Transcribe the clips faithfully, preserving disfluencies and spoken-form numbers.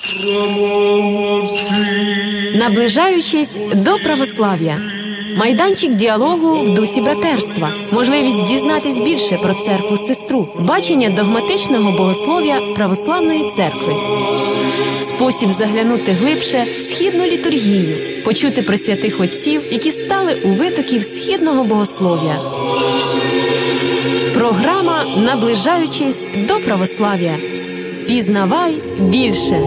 Наближаючись до православ'я. Майданчик діалогу в дусі братерства. Можливість дізнатись більше про церкву-сестру. Бачення догматичного богослов'я православної церкви. Спосіб заглянути глибше в східну літургію. Почути про святих отців, які стали у витоків східного богослов'я. Програма «Наближаючись до православ'я». Пізнавай більше.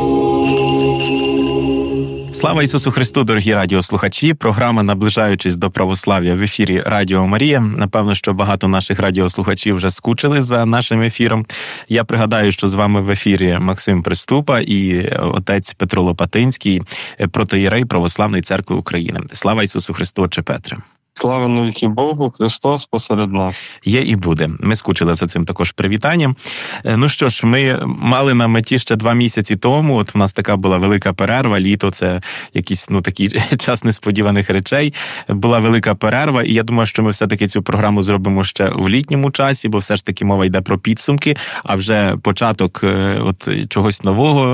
Слава Ісусу Христу, дорогі радіослухачі! Програма «Наближаючись до православ'я» в ефірі Радіо Марія. Напевно, що багато наших радіослухачів вже скучили за нашим ефіром. Я пригадаю, що з вами в ефірі Максим Приступа і отець Петро Лопатинський, протоієрей Православної церкви України. Слава Ісусу Христу, отче Петре! Слава навіки Богу, Христос посеред нас. Є і буде. Ми скучили за цим також привітанням. Ну що ж, ми мали на меті ще два місяці тому, от в нас така була велика перерва, літо – це якийсь, ну, такий час несподіваних речей. Була велика перерва, і я думаю, що ми все-таки цю програму зробимо ще в літньому часі, бо все ж таки мова йде про підсумки, а вже початок от чогось нового.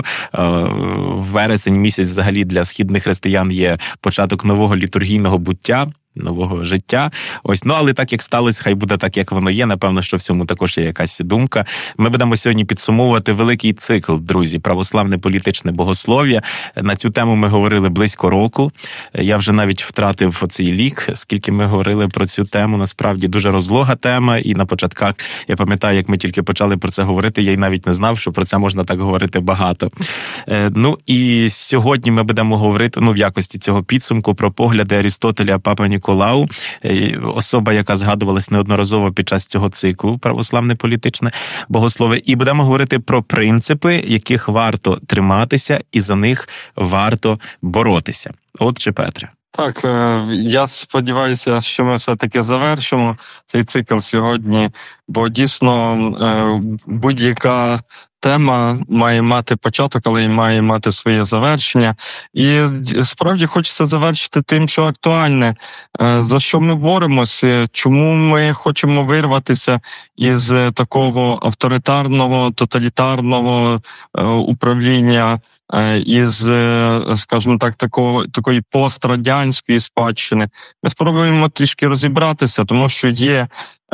Вересень місяць взагалі для східних християн є початок нового літургійного буття, нового життя. Ось, ну, але так, як сталося, хай буде так, як воно є. Напевно, що в цьому також є якась думка. Ми будемо сьогодні підсумовувати великий цикл, друзі, православне політичне богослов'я. На цю тему ми говорили близько року. Я вже навіть втратив оцей лік, скільки ми говорили про цю тему. Насправді, дуже розлога тема. І на початках, я пам'ятаю, як ми тільки почали про це говорити, я й навіть не знав, що про це можна так говорити багато. Ну, і сьогодні ми будемо говорити, ну, в якості цього підсумку, про погляди Арістотеля, Папи Ніколау, особа, яка згадувалась неодноразово під час цього циклу «Православне політичне богослов'я». І будемо говорити про принципи, яких варто триматися і за них варто боротися. Отче Петре. Так, я сподіваюся, що ми все-таки завершимо цей цикл сьогодні, бо дійсно будь-яка тема має мати початок, але й має мати своє завершення. І справді хочеться завершити тим, що актуальне, за що ми боремося, чому ми хочемо вирватися із такого авторитарного, тоталітарного управління, із, скажімо так, такого, такої пострадянської спадщини. Ми спробуємо трішки розібратися, тому що є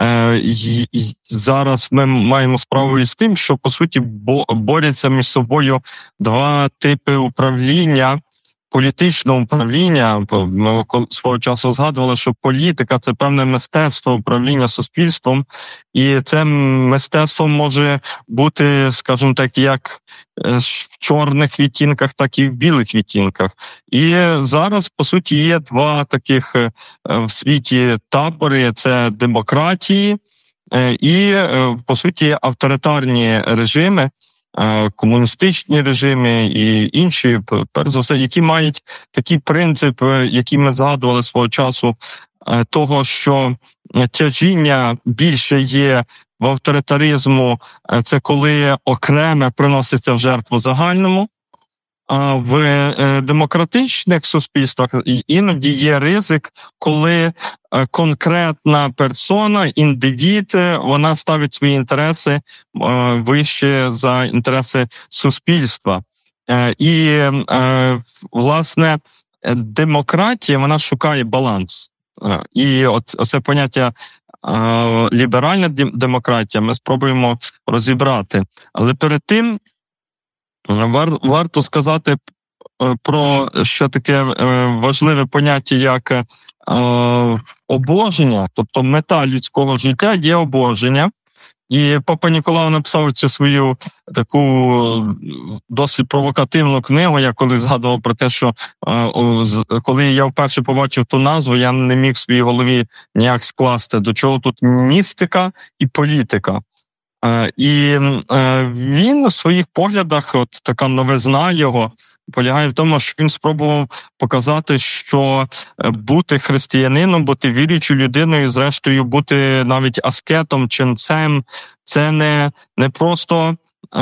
зараз ми маємо справу із тим, що, по суті, борються між собою два типи управління, політичного управління. Ми свого часу згадували, що політика – це певне мистецтво управління суспільством, і це мистецтво може бути, скажімо так, як в чорних відтінках, так і в білих відтінках. І зараз, по суті, є два таких в світі табори – це демократії і, по суті, авторитарні режими, комуністичні режими і інші, перш за все, які мають такий принцип, який ми згадували свого часу, того, що тяжіння більше є в авторитаризму, це коли окреме приноситься в жертву загальному, а в демократичних суспільствах іноді є ризик, коли конкретна персона, індивід, вона ставить свої інтереси вище за інтереси суспільства. І, власне, демократія, вона шукає баланс. І оце поняття ліберальна демократія ми спробуємо розібрати. Але перед тим Вар, варто сказати про ще таке важливе поняття, як е, обоження, тобто мета людського життя є обоження. І Папа Ніколау написав цю свою таку досить провокативну книгу. Я коли згадував про те, що е, коли я вперше побачив ту назву, я не міг в своїй голові ніяк скласти, до чого тут містика і політика. І він у своїх поглядах, от така новизна його, полягає в тому, що він спробував показати, що бути християнином, бути віруючою людиною, зрештою бути навіть аскетом, ченцем, це не, не просто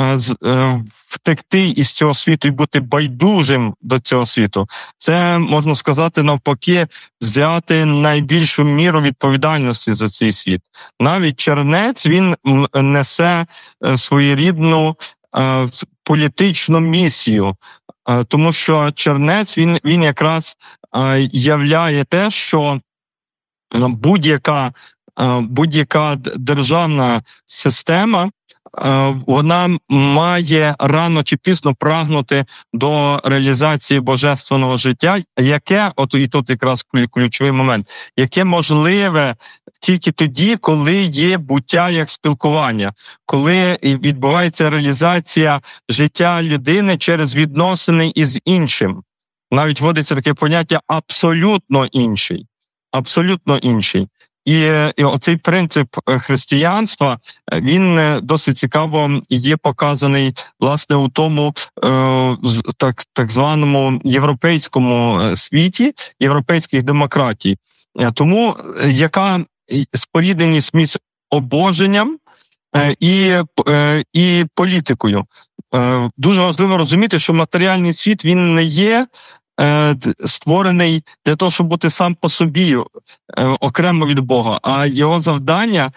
втекти із цього світу і бути байдужим до цього світу. Це, можна сказати, навпаки, взяти найбільшу міру відповідальності за цей світ. Навіть чернець, він несе своєрідну політичну місію. Тому що чернець, він, він якраз являє те, що будь-яка, будь-яка державна система, вона має рано чи пізно прагнути до реалізації божественного життя, яке, от і тут якраз ключовий момент, яке можливе тільки тоді, коли є буття як спілкування, коли відбувається реалізація життя людини через відносини із іншим. Навіть вводиться таке поняття «абсолютно інший». Абсолютно інший. І, і оцей принцип християнства, він досить цікаво є показаний, власне, у тому е, так, так званому європейському світі, європейських демократій. Тому яка спорідненість між обоженням і, і політикою. Дуже важливо розуміти, що матеріальний світ, він не є створений для того, щоб бути сам по собі, окремо від Бога, а його завдання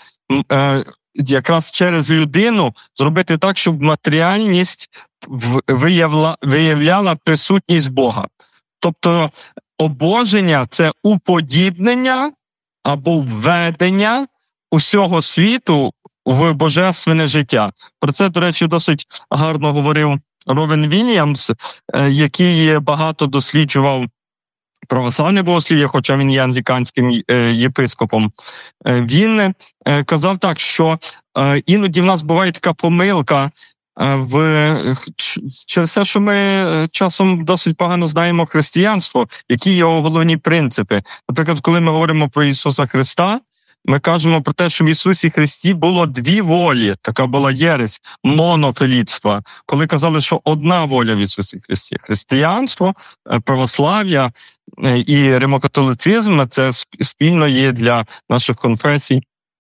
якраз через людину зробити так, щоб матеріальність виявла, виявляла присутність Бога. Тобто обоження – це уподібнення або введення усього світу в божественне життя. Про це, до речі, досить гарно говорив Ровен Вільямс, який багато досліджував православне богослів'я, хоча він є англіканським єпископом. Він казав так, що іноді в нас буває така помилка в через те, що ми часом досить погано знаємо християнство, які його головні принципи. Наприклад, коли ми говоримо про Ісуса Христа, ми кажемо про те, що в Ісусі Христі було дві волі, така була єресь монофілітства, коли казали, що одна воля в Ісусі Христі. Християнство, православ'я і римокатолицизм – це спільно є для наших конфесій.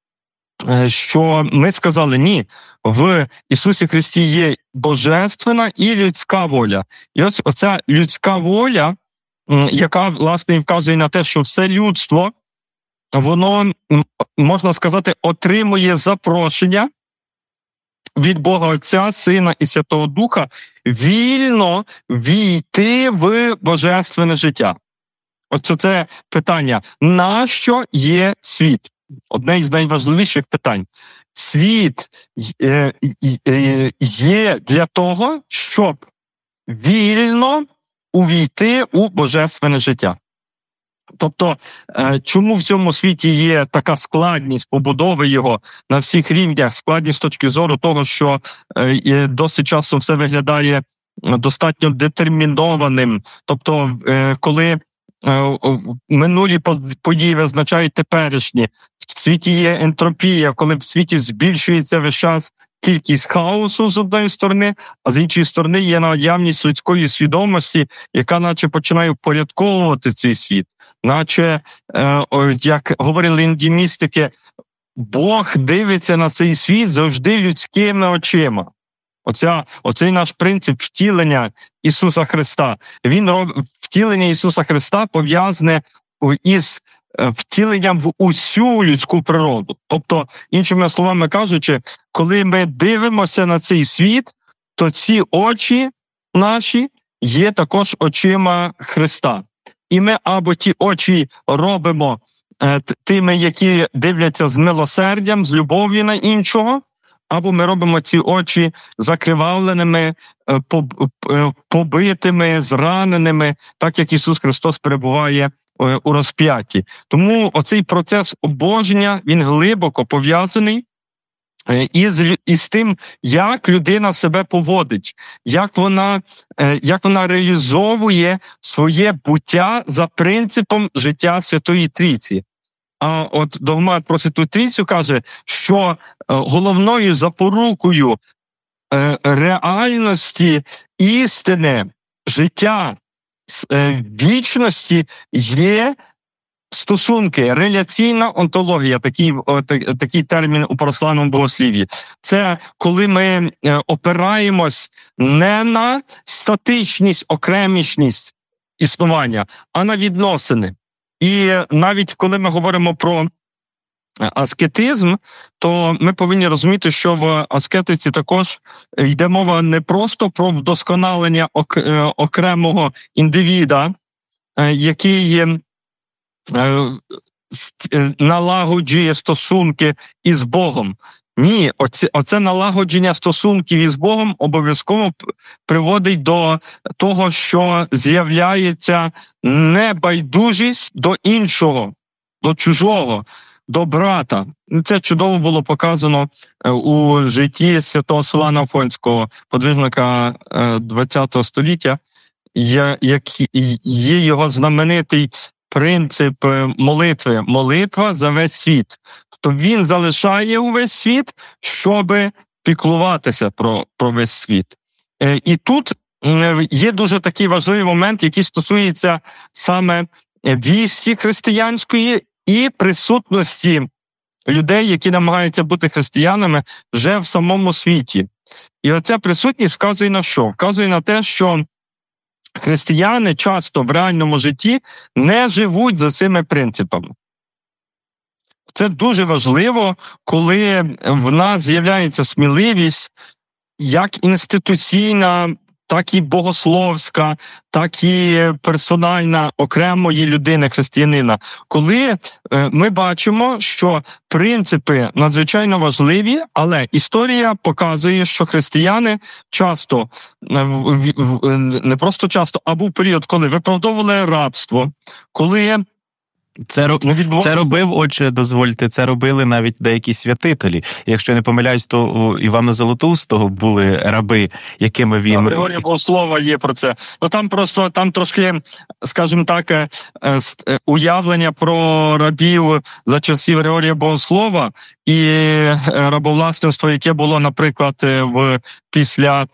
Що ми сказали, ні, в Ісусі Христі є божественна і людська воля. І ось оця людська воля, яка, власне, вказує на те, що все людство, воно, можна сказати, отримує запрошення від Бога Отця, Сина і Святого Духа вільно війти в божественне життя. Ось це питання. Нащо є світ? Одне із найважливіших питань. Світ є для того, щоб вільно увійти у божественне життя. Тобто, чому в цьому світі є така складність побудови його на всіх рівнях, складність з точки зору того, що досить часто все виглядає достатньо детермінованим. Тобто, коли минулі події визначають теперішні, в світі є ентропія, коли в світі збільшується весь час кількість хаосу з одної сторони, а з іншої сторони є наявність людської свідомості, яка наче починає впорядковувати цей світ. Наче, як говорили інді містики, Бог дивиться на цей світ завжди людськими очима. Оця, оцей наш принцип втілення Ісуса Христа. Він роб... Втілення Ісуса Христа пов'язане із втіленням в усю людську природу. Тобто, іншими словами кажучи, коли ми дивимося на цей світ, то ці очі наші є також очима Христа. І ми або ті очі робимо тими, які дивляться з милосердям, з любов'ю на іншого, або ми робимо ці очі закривавленими, побитими, зраненими, так як Ісус Христос перебуває у розп'ятті. Тому оцей процес обоження, він глибоко пов'язаний із, із тим, як людина себе поводить, як вона, як вона реалізовує своє буття за принципом життя Святої Трійці. А от догмат про Святу Трійцю каже, що головною запорукою реальності, істини, життя, вічності є стосунки, реляційна онтологія, такий, такий термін у православному богослів'ї. Це коли ми опираємось не на статичність, окремішність існування, а на відносини. І навіть коли ми говоримо про аскетизм, то ми повинні розуміти, що в аскетиці також йде мова не просто про вдосконалення окремого індивіда, який налагоджує стосунки із Богом. Ні, оце, оце налагодження стосунків із Богом обов'язково приводить до того, що з'являється небайдужість до іншого, до чужого, до брата. Це чудово було показано у житті святого Силуана Афонського, подвижника ХХ століття, як є його знаменитий принцип молитви. Молитва за весь світ. Тобто він залишає увесь світ, щоб піклуватися про, про весь світ. І тут є дуже такий важливий момент, який стосується саме вісті християнської і присутності людей, які намагаються бути християнами вже в самому світі. І оця присутність вказує на що? Вказує на те, що християни часто в реальному житті не живуть за цими принципами. Це дуже важливо, коли в нас з'являється сміливість як інституційна, так і богословська, так і персональна окремої людини, християнина. Коли ми бачимо, що принципи надзвичайно важливі, але історія показує, що християни часто, не просто часто, а був період, коли виправдовували рабство, коли Це, це робив, отче, дозвольте, це робили навіть деякі святителі. Якщо я не помиляюсь, то у Івана Золотоустого були раби, якими він... Григорія Богослова є про це. Ну там просто, там трошки, скажімо так, уявлення про рабів за часів Григорія Богослова і рабовласництво, яке було, наприклад, в після,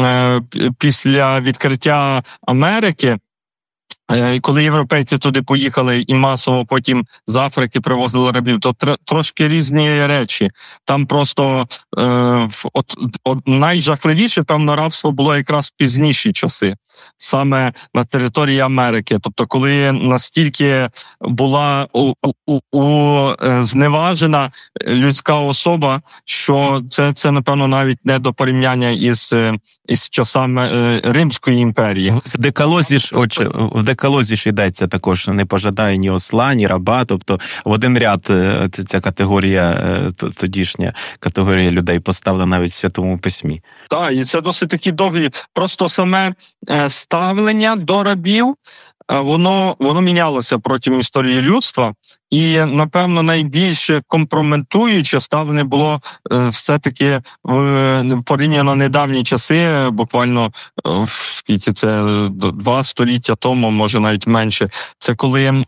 після відкриття Америки, коли європейці туди поїхали і масово потім з Африки привозили рабів, то тр- трошки різні речі. Там просто е, от, от найжахливіше, певно, рабство було якраз в пізніші часи, саме на території Америки. Тобто, коли настільки була у, у, у, зневажена людська особа, що це, це, напевно, навіть не до порівняння із, із часами Римської імперії. В декалозі ж, отче, в декалозі ж йдеться також, не пожадає ні осла, ні раба, тобто в один ряд ця категорія, тодішня категорія людей поставлена навіть в Святому Письмі. Так, і це досить такі довгі, просто саме ставлення до рабів, воно, воно мінялося протягом історії людства, і, напевно, найбільш компрометуюче ставлення було все-таки в порівняно недавні часи, буквально, скільки це, два століття тому, може навіть менше, це коли...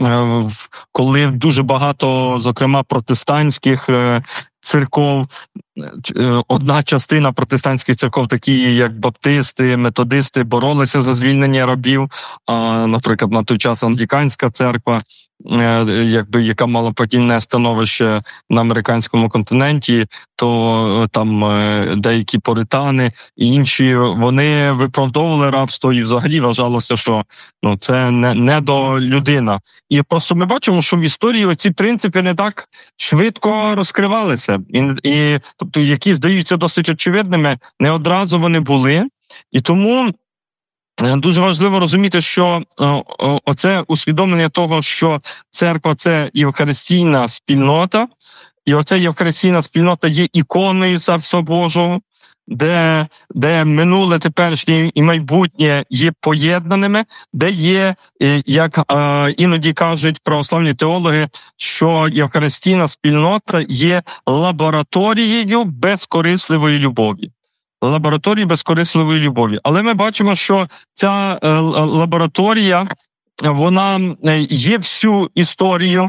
коли дуже багато, зокрема, протестантських церков, одна частина протестантських церков, такі як баптисти, методисти, боролися за звільнення рабів, а, наприклад, на той час англіканська церква, якби, яка мала подільне становище на американському континенті, то там деякі поритани і інші, вони виправдовували рабство і взагалі вважалося, що ну, це не, не до людина. І просто ми бачимо, що в історії ці принципи не так швидко розкривалися. І, і тобто, які здаються досить очевидними, не одразу вони були. І тому дуже важливо розуміти, що оце усвідомлення того, що церква – це євхаристійна спільнота, і оця євхаристійна спільнота є іконою Царства Божого, де, де минуле, теперішнє і майбутнє є поєднаними, де є, як е, іноді кажуть православні теологи, що євхаристійна спільнота є лабораторією безкорисливої любові. Лабораторії безкорисливої любові. Але ми бачимо, що ця е, лабораторія, вона є всю історію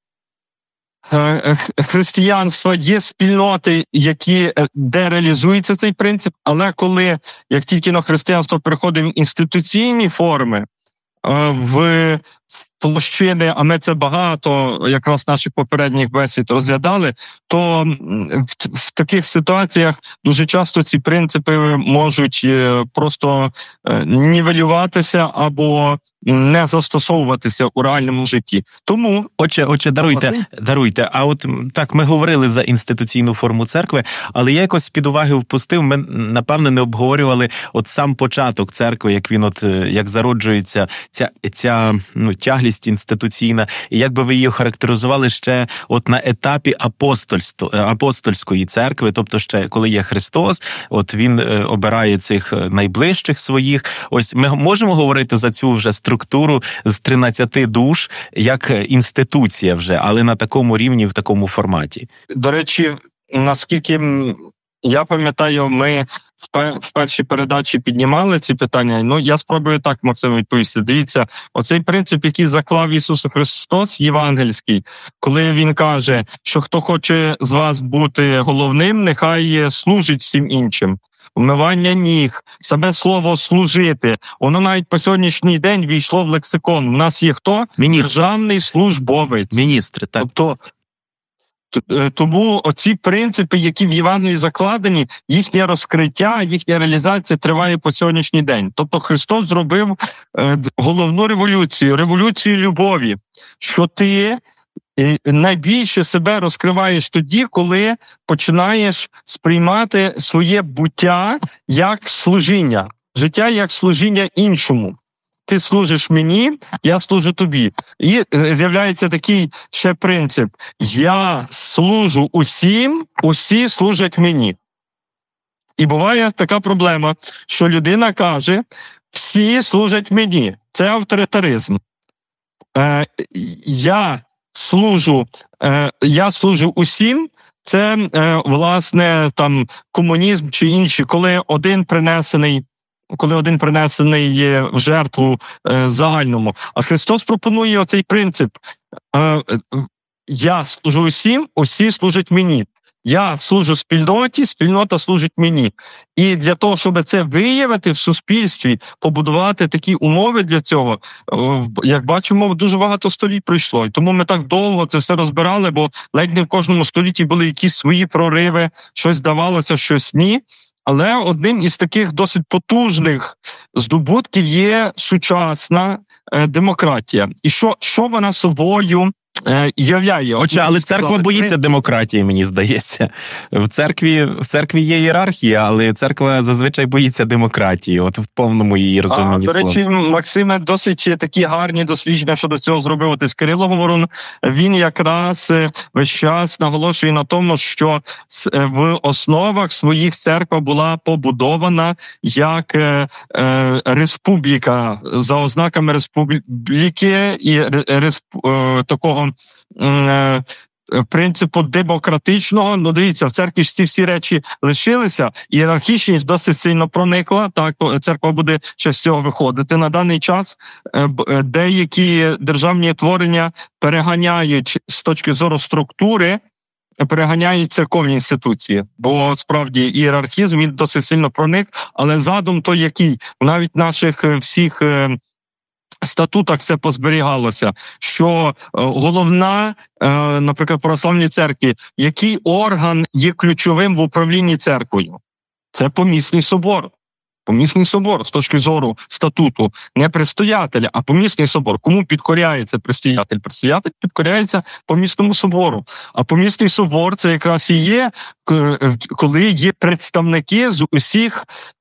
е, християнства, є спільноти, які, де реалізується цей принцип, але коли, як тільки на християнство переходить в інституційні форми, е, в площини, а ми це багато якраз наших попередніх бесід розглядали, то в, в таких ситуаціях дуже часто ці принципи можуть просто нівелюватися або не застосовуватися у реальному житті. Тому... Отже, отже, даруйте, даруйте. А от так, ми говорили за інституційну форму церкви, але я якось під уваги впустив, ми, напевно, не обговорювали от сам початок церкви, як він от, як зароджується ця, ця ну, тяглість інституційна, і як би ви її характеризували ще от на етапі апостольської церкви, тобто ще коли є Христос, от він обирає цих найближчих своїх. Ось ми можемо говорити за цю вже структуру з тринадцяти душ як інституція вже, але на такому рівні, в такому форматі. До речі, наскільки я пам'ятаю, ми в першій передачі піднімали ці питання. Ну, я спробую так, Максим, відповісти. Дивіться, оцей принцип, який заклав Ісус Христос, євангельський, коли Він каже, що хто хоче з вас бути головним, нехай служить всім іншим. Вмивання ніг, саме слово «служити», воно навіть по сьогоднішній день війшло в лексикон. У нас є хто? Міністр. Державний службовець. Міністри, так. Тобто, тому оці принципи, які в Євангелії закладені, їхнє розкриття, їхня реалізація триває по сьогоднішній день. Тобто Христос зробив е, головну революцію, революцію любові, що ти найбільше себе розкриваєш тоді, коли починаєш сприймати своє буття як служіння, життя як служіння іншому. Ти служиш мені, я служу тобі. І з'являється такий ще принцип. Я служу усім, усі служать мені. І буває така проблема, що людина каже, всі служать мені. Це авторитаризм. Е, я служу, е, я служу усім, це, е, власне, там, комунізм чи інші, коли один принесений коли один принесений в жертву е, загальному. А Христос пропонує оцей принцип. Е, я служу усім, усі служать мені. Я служу спільноті, спільнота служить мені. І для того, щоб це виявити в суспільстві, побудувати такі умови для цього, як бачимо, дуже багато століть пройшло. І тому ми так довго це все розбирали, бо ледь не в кожному столітті були якісь свої прориви, щось давалося, щось ні. Але одним із таких досить потужних здобутків є сучасна е, демократія. І що, що вона собою е, являє? Отже, але церква боїться демократії, мені здається. В церкві, в церкві є ієрархія, але церква зазвичай боїться демократії, от в повному її розумінні слова. До речі, Максиме, досить такі гарні дослідження щодо цього зробив отець Кирило Говорун. Він якраз весь час наголошує на тому, що в основах своїх церква була побудована як е, е, республіка, за ознаками республіки і респ, е, такого е, принципу демократичного. Ну, дивіться, в церкві ж ці всі речі лишилися, ієрархічність досить сильно проникла, так, церква буде ще з цього виходити. На даний час деякі державні творення переганяють з точки зору структури, переганяють церковні інституції, бо справді ієрархізм, він досить сильно проник, але задум той який, навіть в наших всіх статутах це позберігалося, що головна, наприклад, православній церкві, який орган є ключовим в управлінні церквою? Це помісний собор. Помісний собор, з точки зору статуту, не предстоятеля, а помісний собор. Кому підкоряється предстоятель? Предстоятель підкоряється помісному собору. А помісний собор – це якраз і є, коли є представники з усіх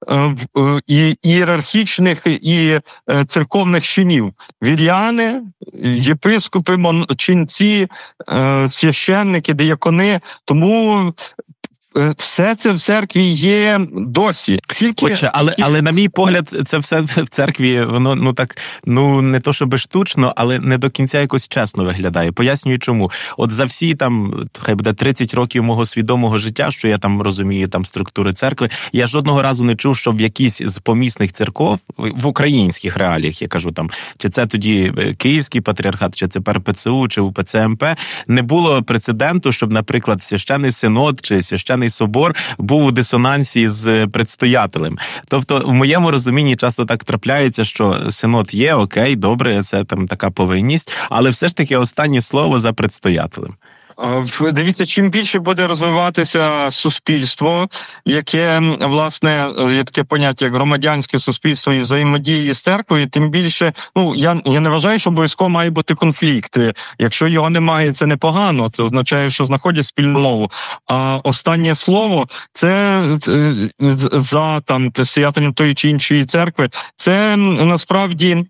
і ієрархічних і церковних чинів. Віряни, єпископи, ченці, священники, диякони. Тому все це в церкві є досі. Тільки, Отже, але, тільки... але на мій погляд, це все в церкві, воно, ну так, ну не то щоб штучно, але не до кінця якось чесно виглядає. Пояснюю чому. От за всі там, хай буде тридцять років мого свідомого життя, що я там розумію там структури церкви, я жодного разу не чув, щоб якісь з помісних церков в українських реаліях, я кажу там, чи це тоді Київський патріархат, чи це ПРПЦУ, чи УПЦ МП, не було прецеденту, щоб, наприклад, священний синод чи священний собор був у дисонансі з предстоятелем. Тобто, в моєму розумінні часто так трапляється, що синод є, окей, добре, це там така повинність, але все ж таки останнє слово за предстоятелем. Дивіться, чим більше буде розвиватися суспільство, яке, власне, є таке поняття, як громадянське суспільство і взаємодії з церквою, тим більше, ну, я, я не вважаю, що обов'язково має бути конфлікт. Якщо його немає, це непогано, це означає, що знаходять спільну мову. А останнє слово, це, це за, там, предстоятелем тої чи іншої церкви, це, насправді,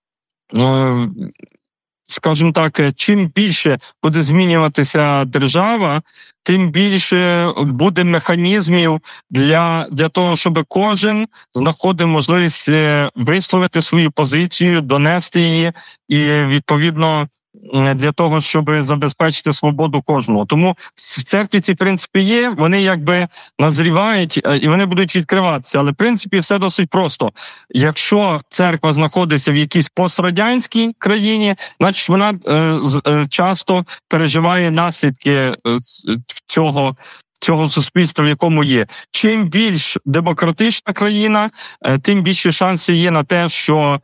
скажімо так, чим більше буде змінюватися держава, тим більше буде механізмів для, для того, щоб кожен знаходив можливість висловити свою позицію, донести її і, відповідно, для того, щоб забезпечити свободу кожного. Тому в церкві ці принципи є, вони якби назрівають і вони будуть відкриватися. Але в принципі все досить просто. Якщо церква знаходиться в якійсь пострадянській країні, значить вона е, е, часто переживає наслідки е, цього цього суспільства, в якому є. Чим більш демократична країна, тим більше шансів є на те, що,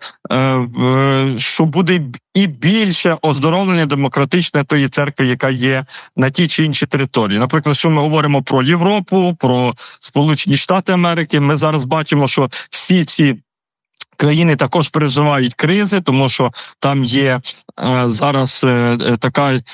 що буде і більше оздоровлення демократичне тої церкви, яка є на тій чи іншій території. Наприклад, що ми говоримо про Європу, про Сполучені Штати Америки, ми зараз бачимо, що всі ці країни також переживають кризи, тому що там є е, зараз е, така, е,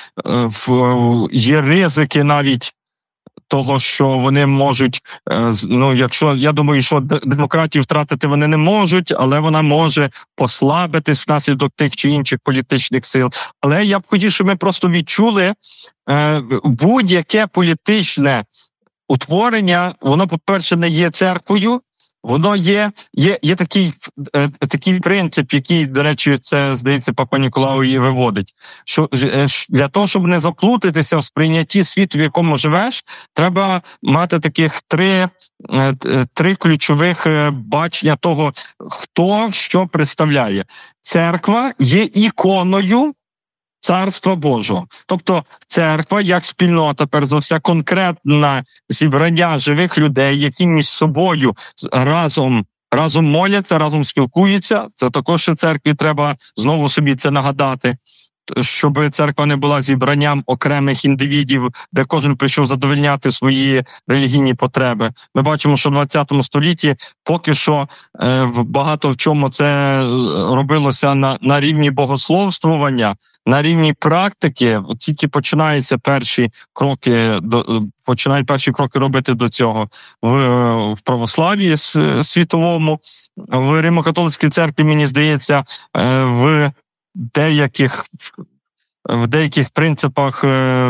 є ризики навіть того, що вони можуть, ну, якщо, я думаю, що демократію втратити вони не можуть, але вона може послабитись внаслідок тих чи інших політичних сил. Але я б хотів, щоб ми просто відчули е, будь-яке політичне утворення, воно, по-перше, не є церквою, воно є, є, є такий, е, такий принцип, який, до речі, це, здається, Папа Ніколау і виводить, що е, для того, щоб не заплутатися в сприйнятті світу, в якому живеш, треба мати таких три, е, три ключових е, бачення того, хто що представляє. Церква є іконою Царства Божого. Тобто церква, як спільнота, перш за все, конкретне зібрання живих людей, які між собою разом, разом моляться, разом спілкуються. Це також церкві треба знову собі це нагадати, щоб церква не була зібранням окремих індивідів, де кожен прийшов задовольняти свої релігійні потреби. Ми бачимо, що в двадцятому столітті поки що е, багато в чому це робилося на, на рівні богословствування, на рівні практики. От тільки починаються перші кроки, до, починають перші кроки робити до цього в, в православ'ї світовому, в Римо-католицькій церкві, мені здається, е, в деяких в деяких принципах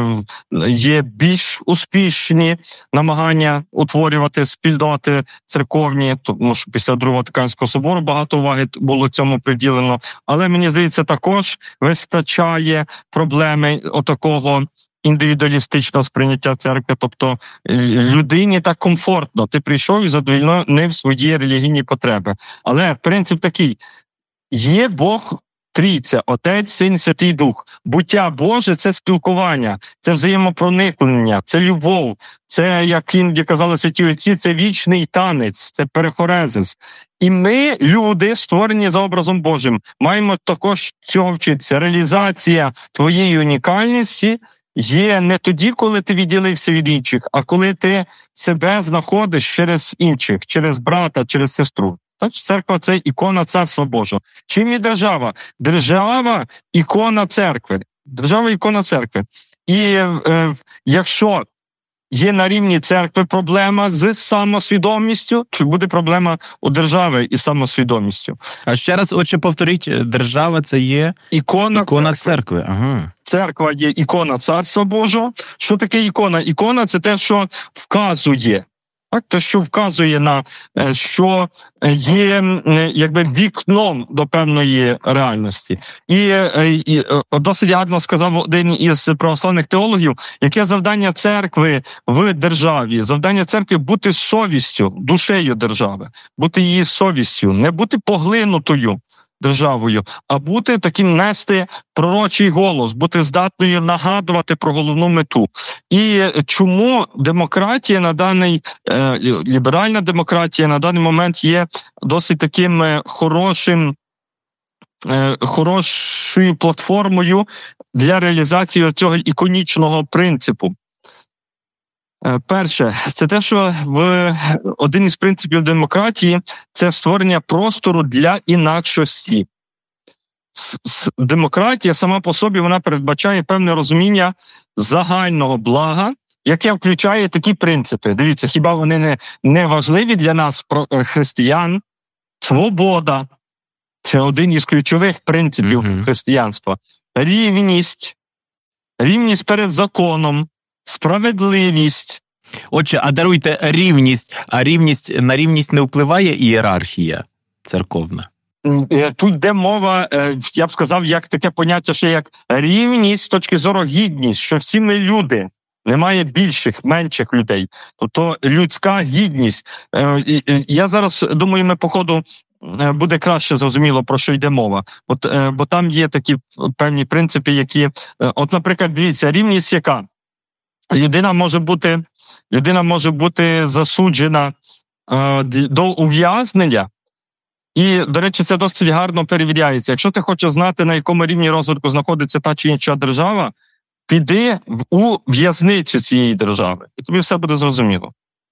є більш успішні намагання утворювати спільноти церковні, тому що після Другого Ватиканського собору багато уваги було цьому приділено. Але, мені здається, також вистачає проблеми отакого індивідуалістичного сприйняття церкви, тобто людині так комфортно, ти прийшов і задовольнив свої релігійні потреби. Але принцип такий: є Бог Трійця, Отець, Син, Святий Дух. Буття Боже – це спілкування, це взаємопроникнення, це любов, це, як іноді казали святі отці, це вічний танець, це перехорезис. І ми, люди, створені за образом Божим, маємо також цього вчитися. Реалізація твоєї унікальності є не тоді, коли ти відділився від інших, а коли ти себе знаходиш через інших, через брата, через сестру. Так, церква – це ікона Царства Божого. Чим є держава? Держава – ікона церкви. Держава – ікона церкви. І е, якщо є на рівні церкви проблема з самосвідомістю, то буде проблема у держави із самосвідомістю. А ще раз, отче, повторіть, держава – це є ікона, ікона церкви. церкви. Ага. Церква є ікона Царства Божого. Що таке ікона? Ікона – це те, що вказує. Так, те, що вказує на, що є якби вікном до певної реальності. І, і досить гарно сказав один із православних теологів, яке завдання церкви в державі. Завдання церкви – бути совістю, душею держави, бути її совістю, не бути поглинутою державою, а бути таким, нести пророчий голос, бути здатною нагадувати про головну мету. І чому демократія на даний, е, ліберальна демократія на даний момент є досить таким хорошим е, хорошою платформою для реалізації цього іконічного принципу. Е, перше, це те, що в один із принципів демократії – це створення простору для інакшості. Демократія сама по собі, вона передбачає певне розуміння загального блага, яке включає такі принципи. Дивіться, хіба вони не, не важливі для нас, християн? Свобода – це один із ключових принципів mm-hmm. християнства. Рівність, рівність перед законом, справедливість. Отже, а даруйте рівність, а рівність на рівність не впливає ієрархія церковна? Тут йде мова, я б сказав, як таке поняття, що як рівність з точки зору гідність, що всі ми люди, немає більших, менших людей. Тобто людська гідність. Я зараз думаю, ми по ходу буде краще зрозуміло, про що йде мова. От, бо там є такі певні принципи, які... От, наприклад, дивіться, рівність яка? Людина може бути, людина може бути засуджена до ув'язнення. І, до речі, це досить гарно перевіряється. Якщо ти хочеш знати, на якому рівні розвитку знаходиться та чи інша держава, піди у в'язницю цієї держави, і тобі все буде зрозуміло.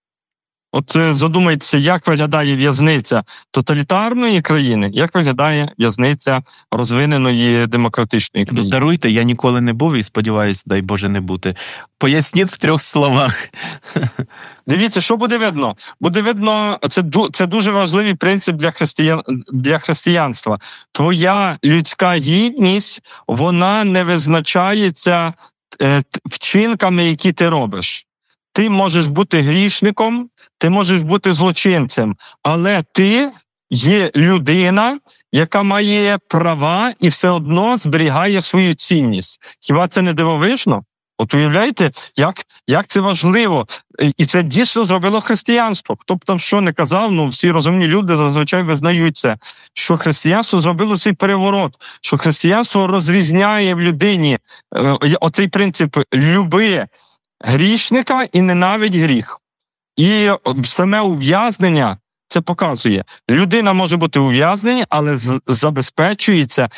От задумайтеся, як виглядає в'язниця тоталітарної країни, як виглядає в'язниця розвиненої демократичної країни. Даруйте, я ніколи не був і сподіваюся, дай Боже, не бути. Поясніть в трьох словах. Дивіться, що буде видно? Буде видно, це, це дуже важливий принцип для, християн, для християнства. Твоя людська гідність, вона не визначається е, вчинками, які ти робиш. Ти можеш бути грішником, ти можеш бути злочинцем, але ти є людина, яка має права і все одно зберігає свою цінність. Хіба це не дивовижно? От уявляєте, як, як це важливо. І це дійсно зробило християнство. Хто б там що не казав, ну всі розумні люди зазвичай визнають це, що християнство зробило цей переворот, що християнство розрізняє в людині е, оцей принцип «люби грішника і ненавидь гріх». І саме ув'язнення це показує. Людина може бути ув'язнена, але забезпечується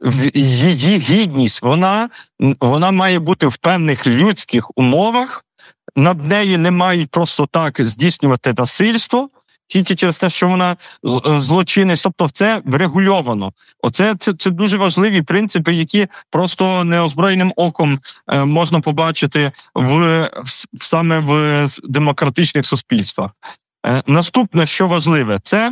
її гідність. Вона, вона має бути в певних людських умовах, над нею не мають просто так здійснювати насильство, тільки через те, що вона злочинець. Тобто це врегульовано. Оце це, це дуже важливі принципи, які просто неозброєним оком е, можна побачити в, в, саме в демократичних суспільствах. Е, наступне, що важливе, це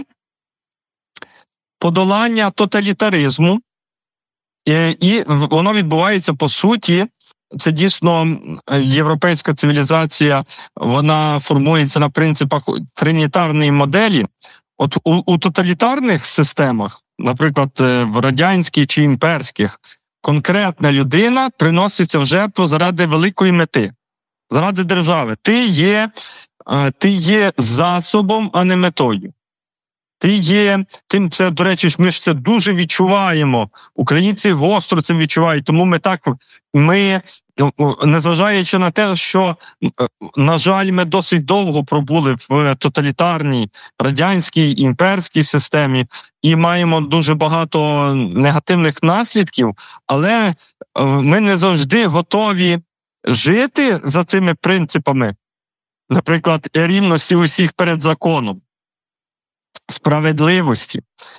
подолання тоталітаризму. Е, і воно відбувається, по суті, це дійсно європейська цивілізація, вона формується на принципах тринітарної моделі. От у, у тоталітарних системах, наприклад, в радянських чи імперських, конкретна людина приноситься в жертву заради великої мети, заради держави. Ти є, ти є засобом, а не метою. Ти є тим, це, до речі, ми ж це дуже відчуваємо. Українці гостро це відчувають, тому ми так, ми, незважаючи на те, що, на жаль, ми досить довго пробули в тоталітарній радянській імперській системі і маємо дуже багато негативних наслідків, але ми не завжди готові жити за цими принципами, наприклад, рівності усіх перед законом, справедливості.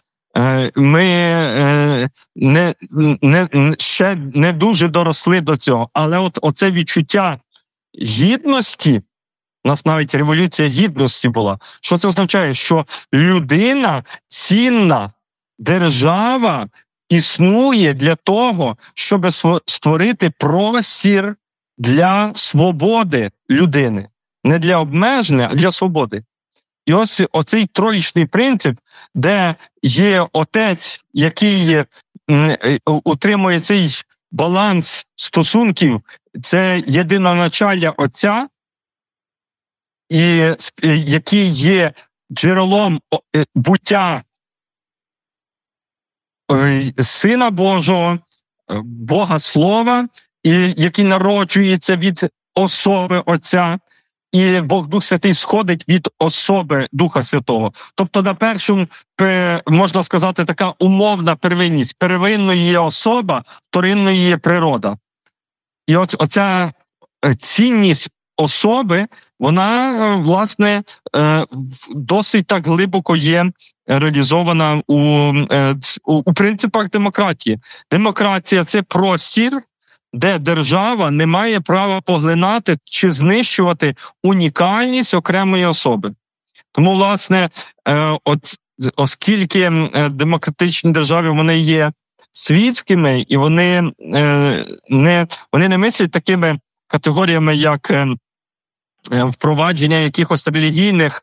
Ми не, не, ще не дуже доросли до цього, але от оце відчуття гідності, у нас навіть революція гідності була. Що це означає? Що людина цінна, держава існує для того, щоб створити простір для свободи людини. Не для обмеження, а для свободи. І ось оцей троїчний принцип, де є отець, який утримує цей баланс стосунків, це єдиноначалля Отця, і який є джерелом буття Сина Божого, Бога Слова, і який народжується від особи Отця. і Бог Дух Святий сходить від особи Духа Святого. Тобто на першому, можна сказати, така умовна первинність. Первинною є особа, вторинною є природа. І от оця цінність особи, вона, власне, досить так глибоко є реалізована у, у, у принципах демократії. Демократія – це простір, де держава не має права поглинати чи знищувати унікальність окремої особи. Тому, власне, от, оскільки демократичні держави, вони є світськими, і вони не, вони не мислять такими категоріями, як впровадження якихось релігійних,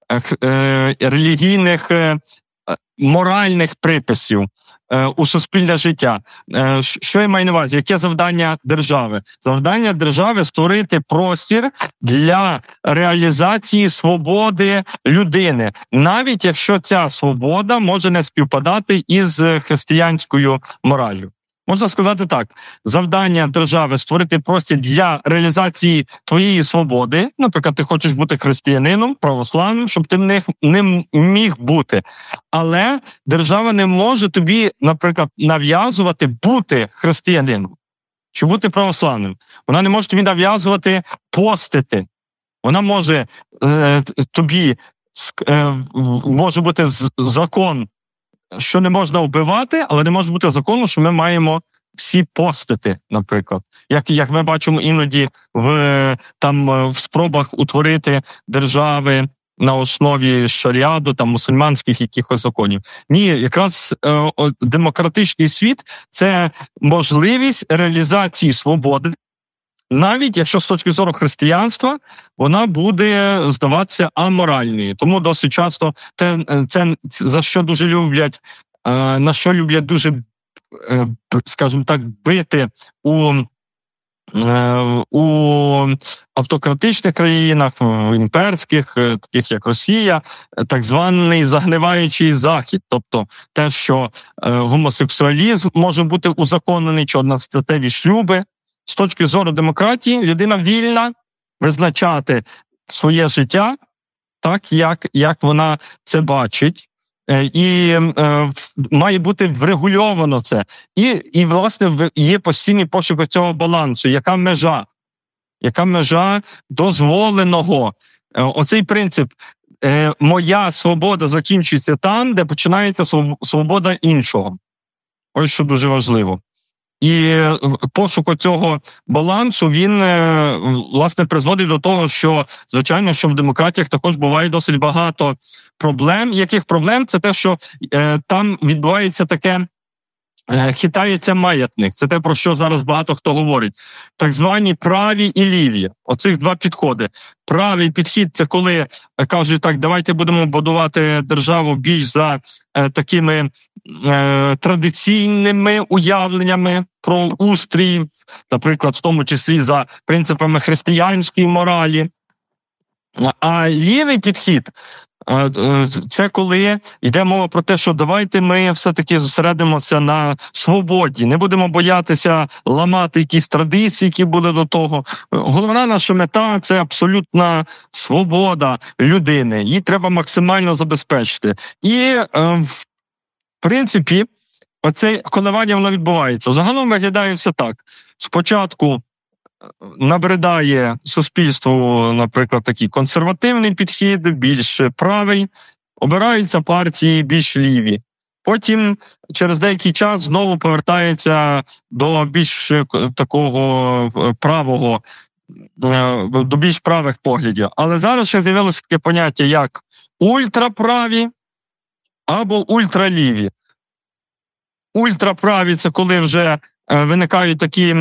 релігійних моральних приписів у суспільне життя. Що я маю на увазі? Яке завдання держави? Завдання держави – створити простір для реалізації свободи людини, навіть якщо ця свобода може не співпадати із християнською мораллю. Можна сказати так, завдання держави – створити простір для реалізації твоєї свободи. Наприклад, ти хочеш бути християнином, православним, щоб ти ним не міг бути. Але держава не може тобі, наприклад, нав'язувати бути християнином чи бути православним. Вона не може тобі нав'язувати постити. Вона може е, тобі, е, може бути закон, що не можна вбивати, але не може бути закону, що ми маємо всі постити, наприклад. Як, як ми бачимо іноді в, там, в спробах утворити держави на основі шаріаду, там, мусульманських якихось законів. Ні, якраз е, демократичний світ – це можливість реалізації свободи, навіть якщо з точки зору християнства вона буде здаватися аморальною. Тому досить часто те, це, за що дуже люблять, на що люблять дуже, скажімо так, бити у, у автократичних країнах, в імперських, таких як Росія, так званий загниваючий захід. Тобто те, що гомосексуалізм може бути узаконений, чи одностатеві шлюби. З точки зору демократії, людина вільна визначати своє життя так, як, як вона це бачить. І е, має бути врегульовано це. І, і, власне, є постійний пошук цього балансу. Яка межа? Яка межа дозволеного? Е, оцей принцип е, «моя свобода закінчується там, де починається свобода іншого». Ось що дуже важливо. І пошук цього балансу, він, власне, призводить до того, що, звичайно, що в демократіях також буває досить багато проблем. Яких проблем? Це те, що е, там відбувається таке, е, хитається маятник. Це те, про що зараз багато хто говорить. Так звані праві і ліві. Оцих два підходи. Правий підхід – це коли кажуть так, давайте будемо будувати державу більш за е, такими е, традиційними уявленнями про устрій, наприклад, в тому числі за принципами християнської моралі. А лівий підхід – це коли йде мова про те, що давайте ми все-таки зосередимося на свободі, не будемо боятися ламати якісь традиції, які були до того. Головна наша мета – це абсолютна свобода людини, її треба максимально забезпечити. І, в принципі, оце коливання воно відбувається. Загалом виглядає все так. Спочатку набридає суспільству, наприклад, такий консервативний підхід, більш правий, обираються партії більш ліві. Потім через деякий час знову повертається до більш такого правого, до більш правих поглядів. Але зараз ще з'явилося таке поняття, як ультраправі або ультраліві. Ультраправі – це коли вже виникають такі...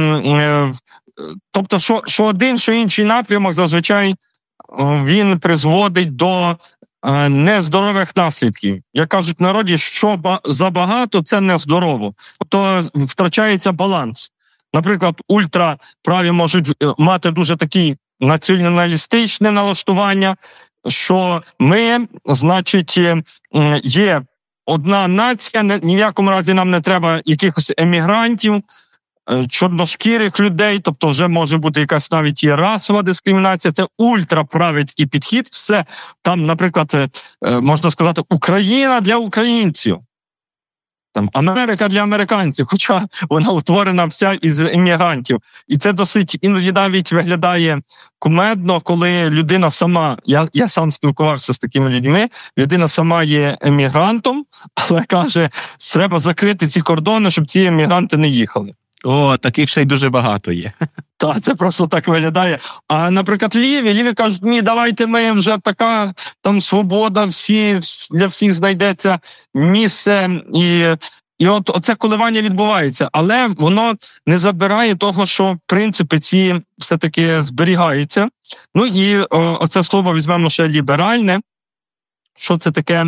Тобто, що, що один, що інший напрямок, зазвичай він призводить до нездорових наслідків. Як кажуть в народі, що забагато – це нездорово. Тобто втрачається баланс. Наприклад, ультраправі можуть мати дуже такі націоналістичне налаштування, що ми, значить, є одна нація, ні в якому разі нам не треба якихось емігрантів, чорношкірих людей, тобто вже може бути якась навіть і расова дискримінація, це ультраправий такий підхід, все, там, наприклад, можна сказати, Україна для українців, там, Америка для американців, хоча вона утворена вся із іммігрантів. І це досить іноді навіть виглядає кумедно, коли людина сама, я, я сам спілкувався з такими людьми, людина сама є емігрантом, але каже, треба закрити ці кордони, щоб ці емігранти не їхали. О, таких ще й дуже багато є. Так, це просто так виглядає. А, наприклад, ліві, ліві кажуть, ні, давайте ми вже така там свобода, всі, для всіх знайдеться місце. І, і от оце коливання відбувається. Але воно не забирає того, що принципи ці все-таки зберігаються. Ну і о, оце слово візьмемо ще ліберальне. Що це таке?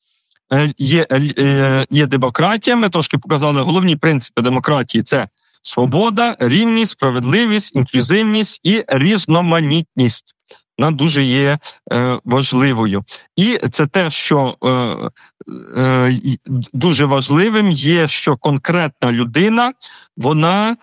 Є, є демократія, ми трошки показали головні принципи демократії – це свобода, рівність, справедливість, інклюзивність і різноманітність. Вона дуже є е, важливою. І це те, що е, е, дуже важливим є, що конкретна людина, вона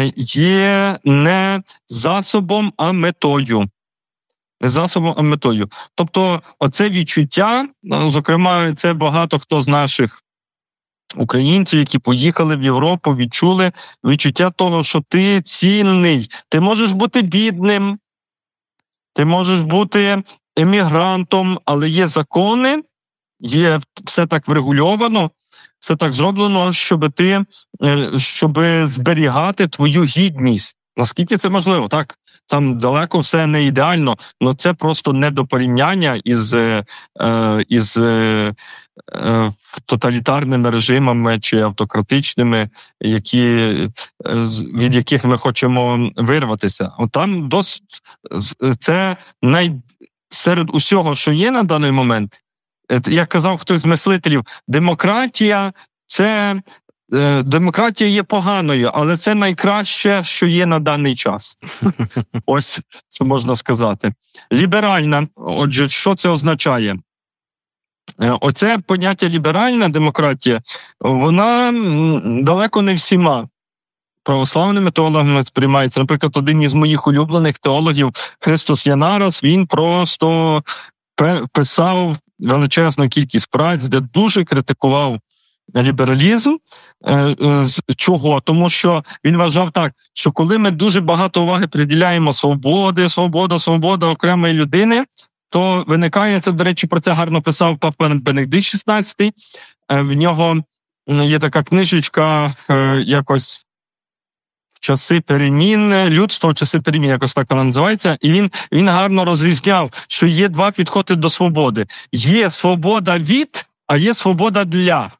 є не засобом, а метою. Не засобом, а метою. Тобто оце відчуття, зокрема, це багато хто з наших українців, які поїхали в Європу, відчули відчуття того, що ти цінний. Ти можеш бути бідним, ти можеш бути емігрантом, але є закони, є все так врегульовано, все так зроблено, щоб ти, щоб зберігати твою гідність. Наскільки це можливо, так? Там далеко все не ідеально, але це просто не до порівняння із, е, із е, е, тоталітарними режимами чи автократичними, які, е, від яких ми хочемо вирватися. От там досить, це най, серед усього, що є на даний момент, як казав хтось з мислителів, демократія – це... Демократія є поганою, але це найкраще, що є на даний час. Ось це можна сказати. Ліберальна, отже, що це означає? Оце поняття ліберальна демократія, вона далеко не всіма православними теологами сприймається. Наприклад, один із моїх улюблених теологів, Христос Янарас, він просто писав величезну кількість праць, де дуже критикував лібералізм. Чого? Тому що він вважав так, що коли ми дуже багато уваги приділяємо свободи, свобода, свобода окремої людини, то виникає, це, до речі, про це гарно писав папа Бенедикт шістнадцятий. В нього є така книжечка якось в часи перемін, людство в часи перемін, якось так вона називається, і він, він гарно розрізняв, що є два підходи до свободи. Є свобода від, а є свобода для.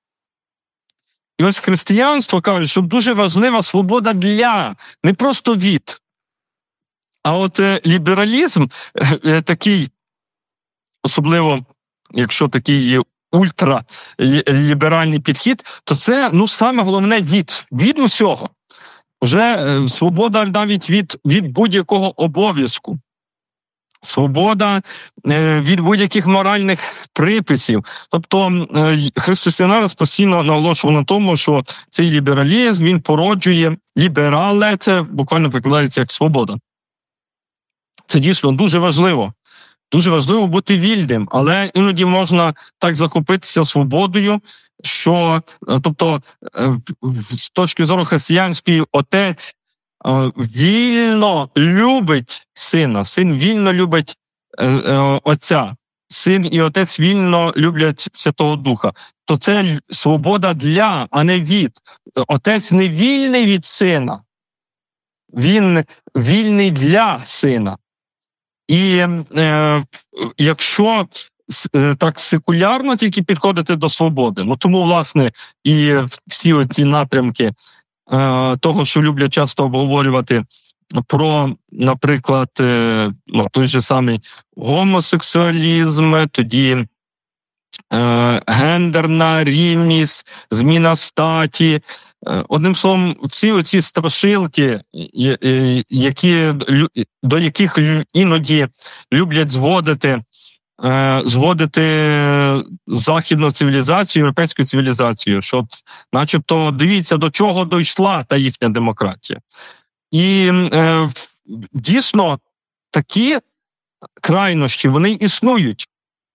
І ось християнство каже, що дуже важлива свобода для, не просто від. А от е, лібералізм е, такий, особливо, якщо такий є ультраліберальний підхід, то це, ну, саме головне від, від усього. Вже е, свобода навіть від, від будь-якого обов'язку. Свобода е, від будь-яких моральних приписів. Тобто е, Христос Янарас постійно наголошував на тому, що цей лібералізм, він породжує ліберале, це буквально перекладається як свобода. Це дійсно дуже важливо. Дуже важливо бути вільним, але іноді можна так захопитися свободою, що, тобто, з точки зору християнської, отець вільно любить сина, син вільно любить отця, син і отець вільно люблять Святого Духа. То це свобода для, а не від. Отець не вільний від сина, він вільний для сина. І е, якщо так секулярно тільки підходити до свободи, ну тому, власне, і всі оці напрямки е, того, що люблять часто обговорювати про, наприклад, е, ну, той же самий гомосексуалізм, тоді е, гендерна рівність, зміна статі. Одним словом, всі оці страшилки, які, до яких іноді люблять зводити е, зводити західну цивілізацію, європейську цивілізацію, що от, начебто, дивіться, до чого дійшла та їхня демократія. І е, дійсно, такі крайнощі, вони існують.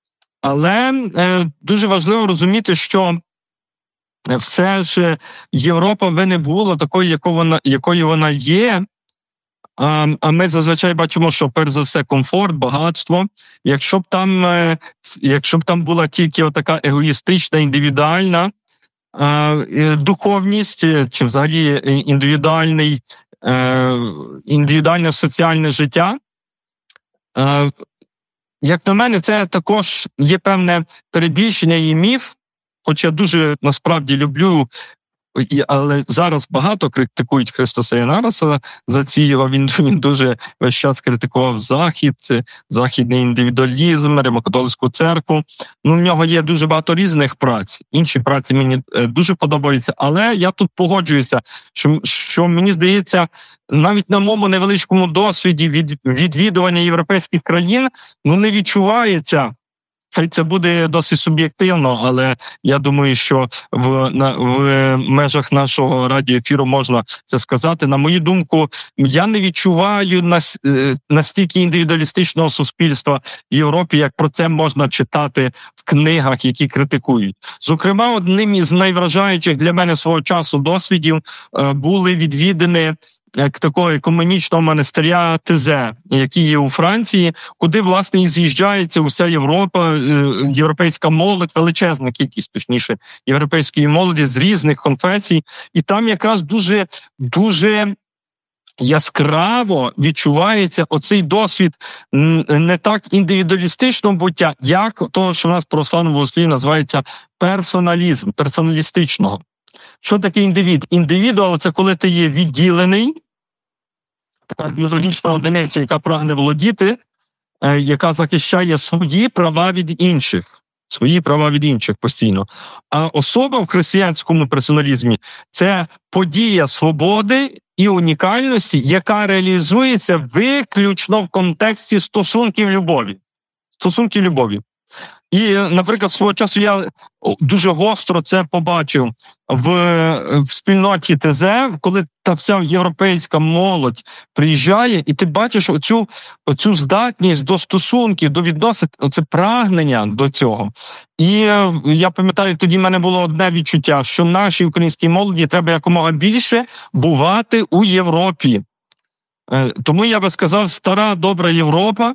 Але е, дуже важливо розуміти, що все ж Європа би не була такою, якою вона, якою вона є. А, а ми зазвичай бачимо, що перш за все комфорт, багатство. Якщо б там, е, якщо б там була тільки отака егоїстична, індивідуальна е, духовність, чи взагалі індивідуальний, е, індивідуальне соціальне життя, е, як на мене, це також є певне перебільшення і міф, хоч я дуже насправді люблю, але зараз багато критикують Христоса Янараса за ці його, він, він дуже весь час критикував Захід, західний індивідуалізм, Римо-католицьку церкву. Ну, в нього є дуже багато різних праць, інші праці мені дуже подобаються, але я тут погоджуюся, що, що мені здається, навіть на моєму невеличкому досвіді від, відвідування європейських країн, ну, не відчувається. Хай це буде досить суб'єктивно, але я думаю, що в, на, в межах нашого радіоефіру можна це сказати. На мою думку, я не відчуваю нас, настільки індивідуалістичного суспільства в Європі, як про це можна читати в книгах, які критикують. Зокрема, одним із найвражаючих для мене свого часу досвідів були відвідини такого екуменічного монастиря Тезе, який є у Франції, куди, власне, і з'їжджається уся Європа, європейська молодь, величезна кількість, точніше, європейської молоді з різних конфесій. І там якраз дуже, дуже яскраво відчувається оцей досвід не так індивідуалістичного буття, як того, що в нас в православному богослов'ї називається персоналізм, персоналістичного. Що таке індивід? Індивідуал – це коли ти є відділений, така біологічна одиниця, яка прагне володіти, яка захищає свої права від інших. Свої права від інших постійно. А особа в християнському персоналізмі – це подія свободи і унікальності, яка реалізується виключно в контексті стосунків любові. Стосунків любові. І, наприклад, свого часу я дуже гостро це побачив в, в спільноті Тезе, коли та вся європейська молодь приїжджає, і ти бачиш оцю, оцю здатність до стосунків, до відносин, оце прагнення до цього. І я пам'ятаю, тоді в мене було одне відчуття, що нашій українській молоді треба якомога більше бувати у Європі. Тому я би сказав, стара добра Європа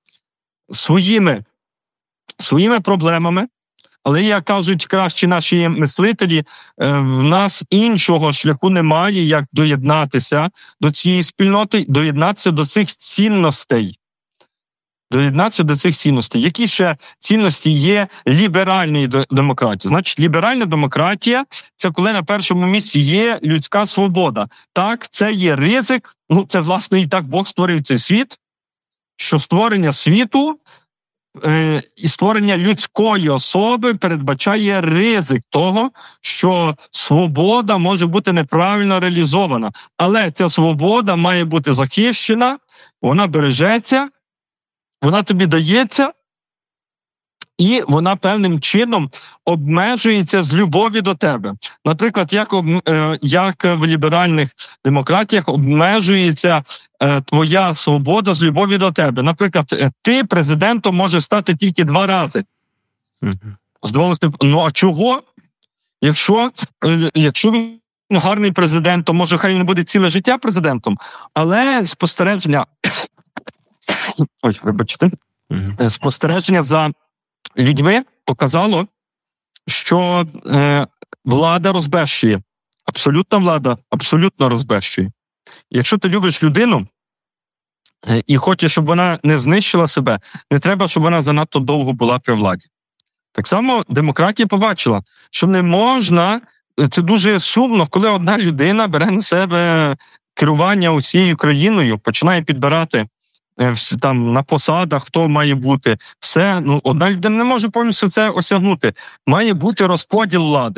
своїми своїми проблемами, але, як кажуть кращі наші мислителі, в нас іншого шляху немає, як доєднатися до цієї спільноти, доєднатися до цих цінностей. Доєднатися до цих цінностей. Які ще цінності є ліберальної демократії? Значить, ліберальна демократія – це коли на першому місці є людська свобода. Так, це є ризик, ну це, власне, і так Бог створив цей світ, що створення світу і створення людської особи передбачає ризик того, що свобода може бути неправильно реалізована. Але ця свобода має бути захищена, вона бережеться, вона тобі дається, і вона певним чином обмежується з любові до тебе. Наприклад, як, як в ліберальних демократіях обмежується твоя свобода з любові до тебе. Наприклад, ти президентом можеш стати тільки два рази. Здавалося, ну а чого? Якщо, якщо він гарний президент, то може хай він буде ціле життя президентом. Але спостереження... Ой, вибачте. Спостереження за людьми показало, що е, влада розбещує. Абсолютна влада абсолютно розбещує. Якщо ти любиш людину е, і хочеш, щоб вона не знищила себе, не треба, щоб вона занадто довго була при владі. Так само демократія побачила, що не можна, це дуже сумно, коли одна людина бере на себе керування усією країною, починає підбирати там на посадах, хто має бути, все, ну, одна людина не може повністю це осягнути. Має бути розподіл влади.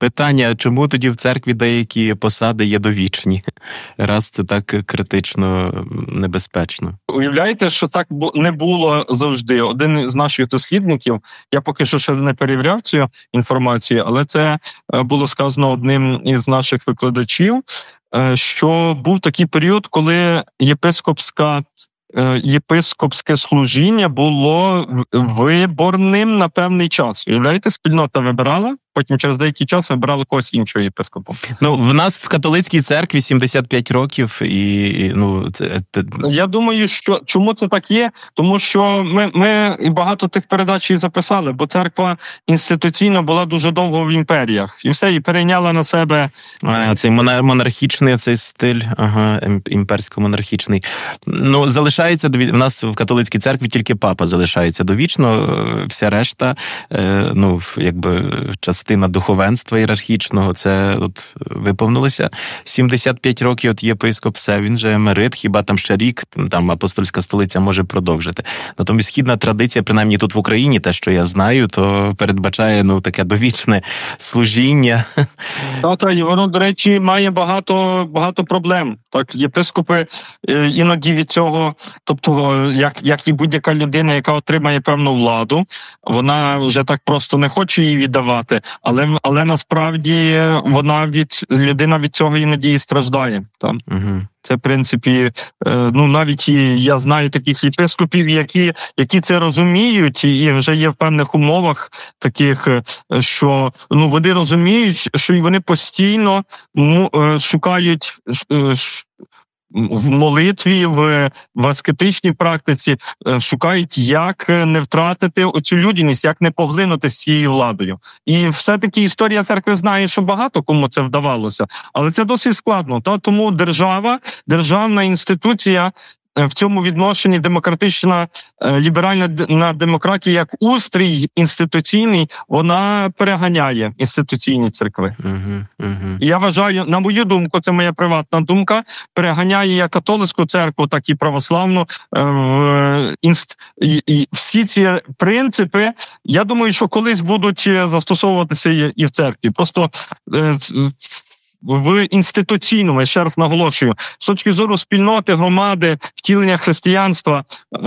Питання, чому тоді в церкві деякі посади є довічні, раз це так критично небезпечно? Уявляєте, що так не було завжди. Один з наших дослідників, я поки що ще не перевіряв цю інформацію, але це було сказано одним із наших викладачів, що був такий період, коли єпископська єпископське служіння було виборним на певний час. Уявляєте, спільнота вибирала, потім через деякий час вибирали когось іншого єпископа. Ну, в нас в католицькій церкві сімдесят п'ять років, і, ну... Це, це... Я думаю, що чому це так є? Тому що ми, ми і багато тих передач і записали, бо церква інституційно була дуже довго в імперіях. І все, і перейняла на себе... А, цей монархічний цей стиль, ага, імперсько-монархічний. Ну, залишається, в нас в католицькій церкві тільки папа залишається довічно, вся решта, ну, якби, частина духовенства ієрархічного, це от виповнилося сімдесят п'ять років, от єпископ, все, він же емерит, хіба там ще рік, там апостольська столиця може продовжити. Натомість східна традиція, принаймні тут в Україні, те, що я знаю, то передбачає, ну, таке довічне служіння. Так, так, і воно, до речі, має багато, багато проблем. Так, єпископи іноді від цього, тобто, як, як і будь-яка людина, яка отримає певну владу, вона вже так просто не хоче її віддавати, але, але насправді вона від, людина від цього іноді і страждає. Так. Угу. Це, в принципі, ну, навіть і я знаю таких єпископів, які, які це розуміють, і вже є в певних умовах таких, що, ну, вони розуміють, що і вони постійно шукають в молитві, в, в аскетичній практиці, шукають, як не втратити оцю людяність, як не поглинути з цією владою. І все-таки історія церкви знає, що багато кому це вдавалося, але це досить складно. Та? Тому держава, державна інституція в цьому відношенні демократична, ліберальна демократія як устрій інституційний, вона переганяє інституційні церкви. Uh-huh, uh-huh. І я вважаю, на мою думку, це моя приватна думка, переганяє як католицьку церкву, так і православну. В інст... і всі ці принципи, я думаю, що колись будуть застосовуватися і в церкві. Просто в інституційному, я ще раз наголошую, з точки зору спільноти, громади, втілення християнства,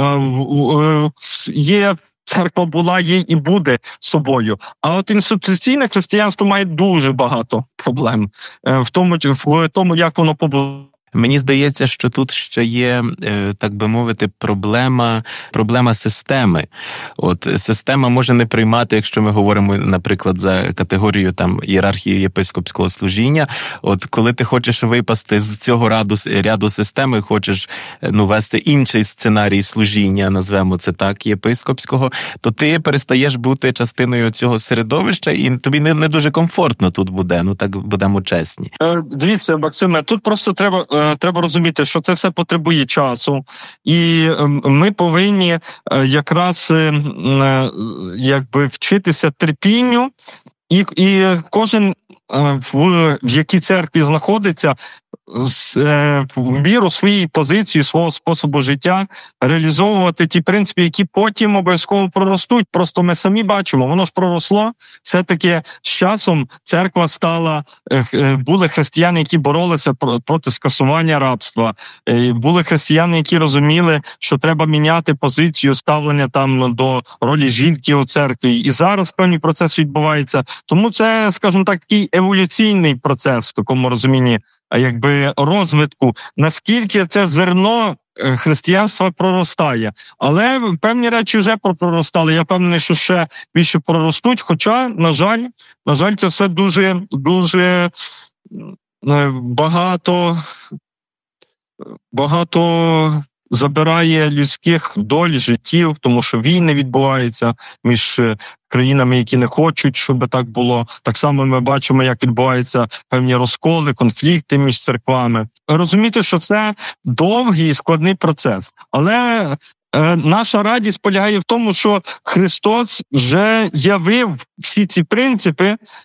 є церква була, є і буде собою. А от інституційне християнство має дуже багато проблем в тому, в тому як воно побудовано. Мені здається, що тут ще є, так би мовити, проблема, проблема системи. От система може не приймати, якщо ми говоримо, наприклад, за категорію там ієрархії єпископського служіння. От коли ти хочеш випасти з цього ряду, ряду системи, хочеш, ну, вести інший сценарій служіння, назвемо це так, єпископського, то ти перестаєш бути частиною цього середовища, і тобі не, не дуже комфортно тут буде, ну так будемо чесні. Дивіться, Максиме, тут просто треба Треба розуміти, що це все потребує часу, і ми повинні якраз якби вчитися терпінню, і, і кожен в, в якій церкві знаходиться, в міру своєї позиції, свого способу життя, реалізовувати ті принципи, які потім обов'язково проростуть. Просто ми самі бачимо, воно ж проросло. Все-таки з часом церква стала, були християни, які боролися проти скасування рабства, були християни, які розуміли, що треба міняти позицію ставлення там до ролі жінки у церкві. І зараз певний процес відбувається. Тому це, скажімо так, такий еволюційний процес в такому розумінні, якби розвитку, наскільки це зерно християнства проростає. Але певні речі вже проростали. Я впевнений, що ще більше проростуть, хоча, на жаль, на жаль, це все дуже, дуже багато, багато забирає людських доль, життів, тому що війни відбуваються між країнами, які не хочуть, щоб так було. Так само ми бачимо, як відбуваються певні розколи, конфлікти між церквами. Розуміти, що це довгий і складний процес. Але е, наша радість полягає в тому, що Христос вже явив всі ці принципи,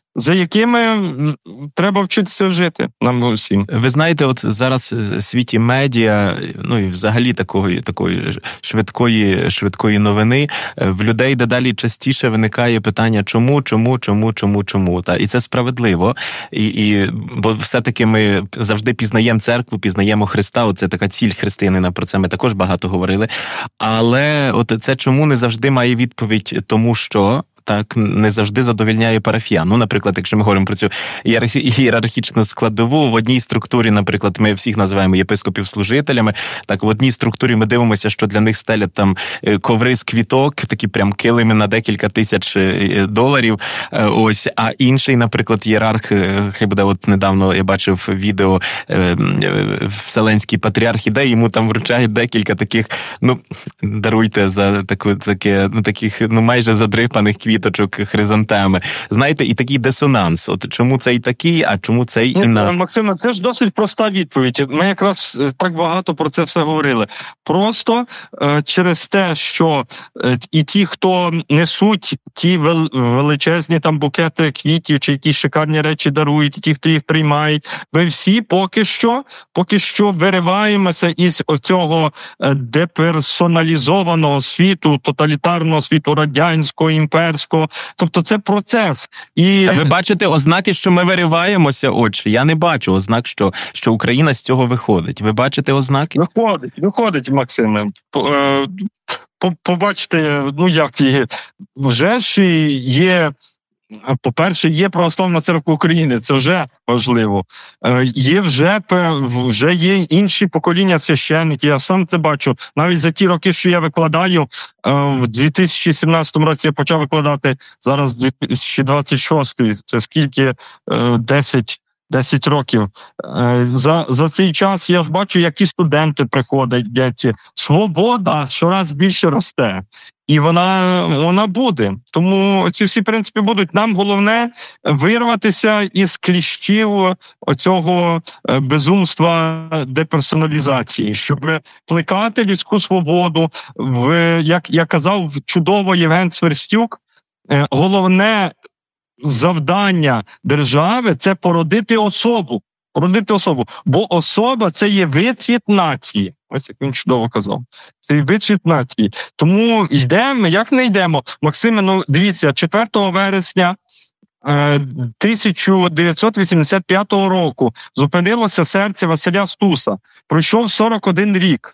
за якими треба вчитися жити нам усім. Ви знаєте, от зараз в світі медіа, ну і взагалі такої, такої швидкої, швидкої новини, в людей дедалі частіше виникає питання чому, чому, чому, чому, чому. Та? І це справедливо. І, і, бо все-таки ми завжди пізнаємо церкву, пізнаємо Христа, оце така ціль християнина, про це ми також багато говорили. Але от це чому не завжди має відповідь тому, що так не завжди задовільняє парафіян. Ну, наприклад, якщо ми говоримо про цю ієрархічну складову, в одній структурі, наприклад, ми всіх називаємо єпископів служителями, так в одній структурі ми дивимося, що для них стелять там коври з квіток, такі прям килими на декілька тисяч доларів, ось, а інший, наприклад, ієрарх, хай буде, от недавно я бачив відео, Вселенський патріарх іде, йому там вручають декілька таких, ну, даруйте за таку, таке, ну, таких, ну, майже задрипаних квіток, хризантеми. Знаєте, і такий дисонанс. От чому цей такий, а чому цей і на... Максиме, це ж досить проста відповідь. Ми якраз так багато про це все говорили. Просто е, через те, що е, і ті, хто несуть ті вел, величезні там букети квітів чи якісь шикарні речі дарують, і ті, хто їх приймають, ми всі поки що, поки що вириваємося із оцього деперсоналізованого світу, тоталітарного світу, радянського, імперського. Тобто це процес. І... Ви бачите ознаки, що ми вириваємося, отже? Я не бачу ознак, що, що Україна з цього виходить. Ви бачите ознаки? Виходить, виходить, Максиме. Побачите, ну як є, вже ж є... По-перше, є Православна Церква України, це вже важливо. Є вже, вже є інші покоління священників, я сам це бачу. Навіть за ті роки, що я викладаю, в дві тисячі сімнадцятому році я почав викладати, зараз дві тисячі двадцять шостий, це скільки? десять десять років. За, за цей час я ж бачу, як ті студенти приходять, дяці. Свобода щораз більше росте. І вона, вона буде. Тому ці всі принципи будуть. Нам головне вирватися із кліщів оцього безумства деперсоналізації, щоб плекати людську свободу. В, як я казав чудово Євген Сверстюк, головне завдання держави – це породити особу. Породити особу. Бо особа – це є вицвіт нації. Ось як він чудово казав. Це є вицвіт нації. Тому йдемо, як не йдемо. Максиме, ну дивіться, четвертого вересня тисяча дев'ятсот вісімдесят п'ятого року зупинилося серце Василя Стуса. Пройшов сорок один рік.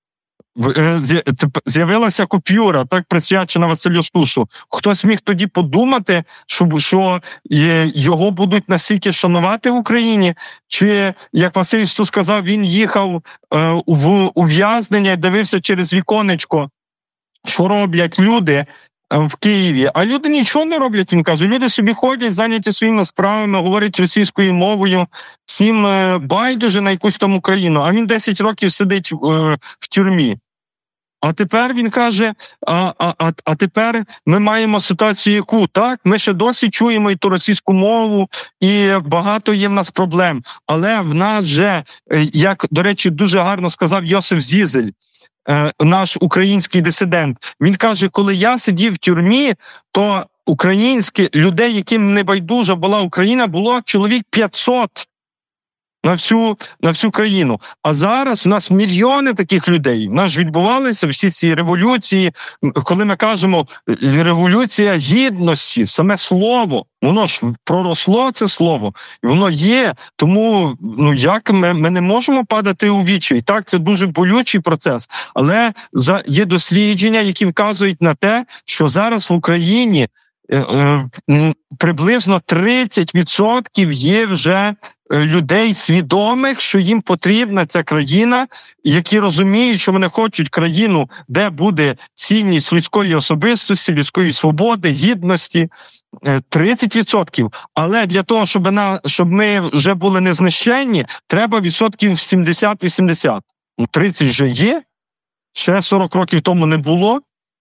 З'явилася купюра, так присвячена Василю Стусу. Хтось міг тоді подумати, що, що його будуть настільки шанувати в Україні? Чи, як Василь Стус сказав, він їхав е, в ув'язнення і дивився через віконечко, що роблять люди в Києві. А люди нічого не роблять, він каже. Люди собі ходять, зайняті своїми справами, говорять російською мовою, всім байдуже на якусь там Україну. А він десять років сидить е, в тюрмі. А тепер він каже, а, а, а тепер ми маємо ситуацію яку? Так, ми ще досі чуємо і ту російську мову, і багато є в нас проблем. Але в нас вже, як, до речі, дуже гарно сказав Йосиф Зізель, наш український дисидент, він каже, коли я сидів в тюрмі, то українські людей, яким не байдужа була Україна, було чоловік п'ятсот. На всю, на всю країну. А зараз у нас мільйони таких людей. У нас ж відбувалися всі ці революції. Коли ми кажемо революція гідності, саме слово, воно ж проросло це слово. І воно є. Тому, ну як ми, ми не можемо падати у відчай. Так, це дуже болючий процес. Але за, є дослідження, які вказують на те, що зараз в Україні приблизно тридцять відсотків є вже людей свідомих, що їм потрібна ця країна, які розуміють, що вони хочуть країну, де буде цінність людської особистості, людської свободи, гідності. тридцять відсотків. Але для того, щоб, на, щоб ми вже були незнищенні, треба відсотків сімдесят-вісімдесят. тридцять вже є, ще сорок років тому не було.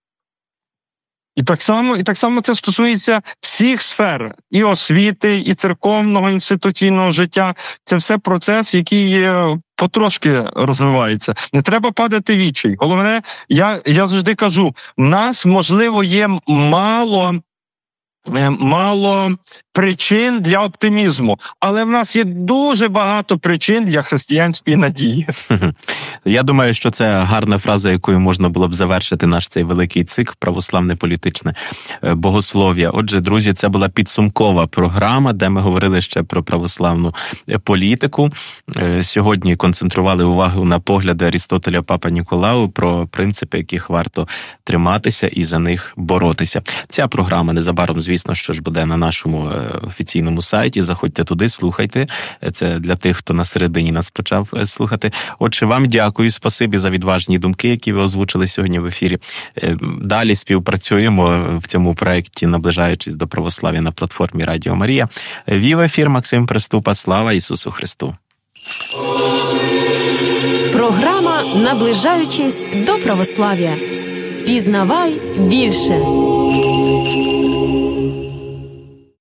І так само, і так само це стосується всіх сфер, і освіти, і церковного, інституційного життя. Це все процес, який потрошки розвивається. Не треба падати в відчай. Головне, я, я завжди кажу, в нас, можливо, є мало мало причин для оптимізму, але в нас є дуже багато причин для християнської надії. Я думаю, що це гарна фраза, якою можна було б завершити наш цей великий цикл «Православне політичне богослов'я». Отже, друзі, це була підсумкова програма, де ми говорили ще про православну політику. Сьогодні концентрували увагу на погляди Арістотеля Папа Ніколау про принципи, яких варто триматися і за них боротися. Ця програма незабаром, звісно, що ж буде на нашому офіційному сайті. Заходьте туди, слухайте. Це для тих, хто на середині нас почав слухати. Отже, вам дякую, спасибі за відважні думки, які ви озвучили сьогодні в ефірі. Далі співпрацюємо в цьому проєкті, наближаючись до православ'я на платформі Радіо Марія. Вів ефір Максим Приступа. Слава Ісусу Христу! Програма «Наближаючись до православ'я». Пізнавай більше.